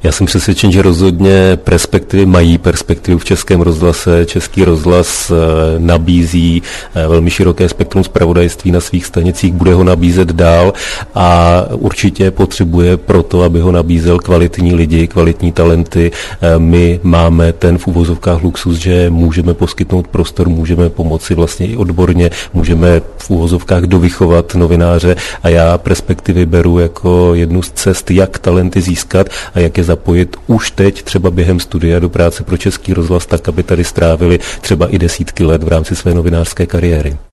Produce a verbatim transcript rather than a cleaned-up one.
Já jsem přesvědčen, že rozhodně perspektivy mají perspektivu v Českém rozhlase. Český rozhlas nabízí velmi široké spektrum zpravodajství na svých stanicích, bude ho nabízet dál a určitě potřebuje proto, aby ho nabízel kvalitní lidi, kvalitní talenty. My máme ten v uvozovkách luxus, že můžeme poskytnout prostor, můžeme pomoci vlastně i odborně, můžeme v uvozovkách dovychovat novináře a já perspektivy beru jako jednu z cest, jak talenty získat a jak je zapojit už teď třeba během studia do práce pro Český rozhlas tak, aby tady strávili třeba i desítky let v rámci své novinářské kariéry.